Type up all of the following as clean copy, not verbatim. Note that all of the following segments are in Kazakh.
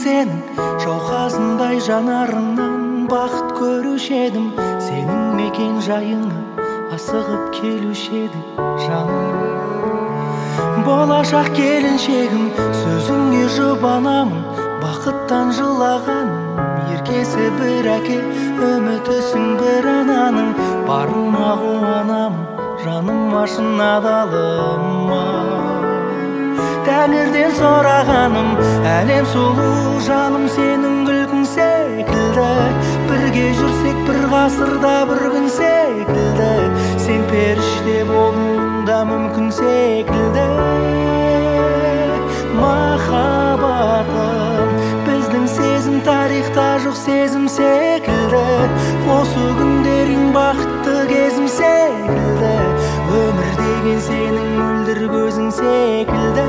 сенің жауқазындай жанарыңнан бақыт көруші едім. Сенің мекен жайыңа асығып келуші едім жаным. Болашақ келіншегім, сөзіңе жұбанамын, бақыттан жылағаным. Еркесі бір әке, үмітісің бір ананың. Барыма қуанамын, жаным ашын адалыма. Тәңірден сұрағаным, әлем сұлу жаным, сенің күлкің секілді. Бірге жүрсек бір ғасырда бір күн секілді. Сен періште болуың да мүмкін секілді. Махаббатым, біздің сезім тарихта жоқ сезім секілді. Осы күндерің бақытты кезім секілді. Өмір деген сенің мөлдір көзің секілді.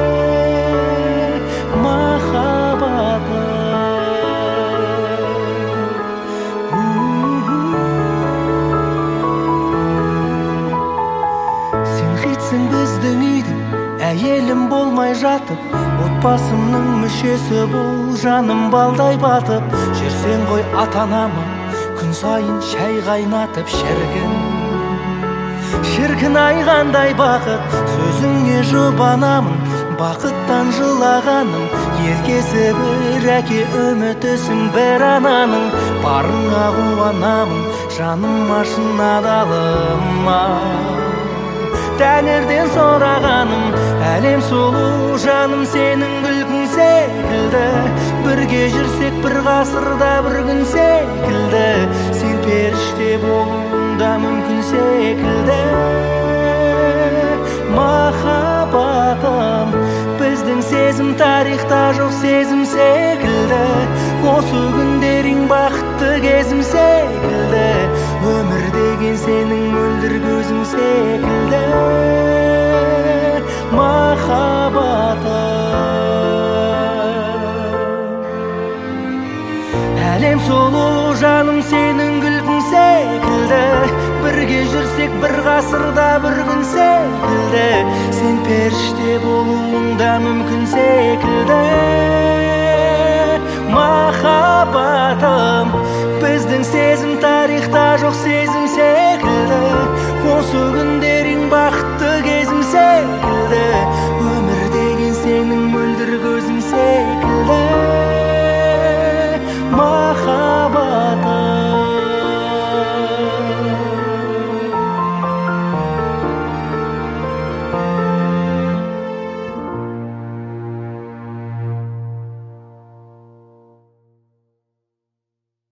Махаббатым, сен хитсің біздің үйдің, әйелім болмай жатып. Отбасымның мүшесі бол, жаным балдай батып. Жүрсең ғой ата-анама күн сайын шай қайнатып. Шіркін ай қандай бақыт, сөзіңе жұбанамын, бақыттан жылағаным. Еркесі бір әке, үмітісің бір ананың. Барыңа қуанамын, жаным ашын адалыма. Тәңірден сұрағаным, әлем сұлу жаным, сенің күлкің секілді. Бірге жүрсек бір ғасырда бір күн секілді. Сен періште болуың да мүмкін секілді. Махаббатым, біздің сезім тарихта жоқ сезім секілді. Осы күндерің бақытты кезім секілді. Өмір деген сенің мөлдір көзің секілді. Махаббатым, әлем сұлу жаным, сенің күлкің секілді. Бірге жүрсек бір ғасырда бір күн секілді. Сен періште болуың да мүмкін секілді. Махаббатым, біздің сезім тарихта жоқ сезім секілді.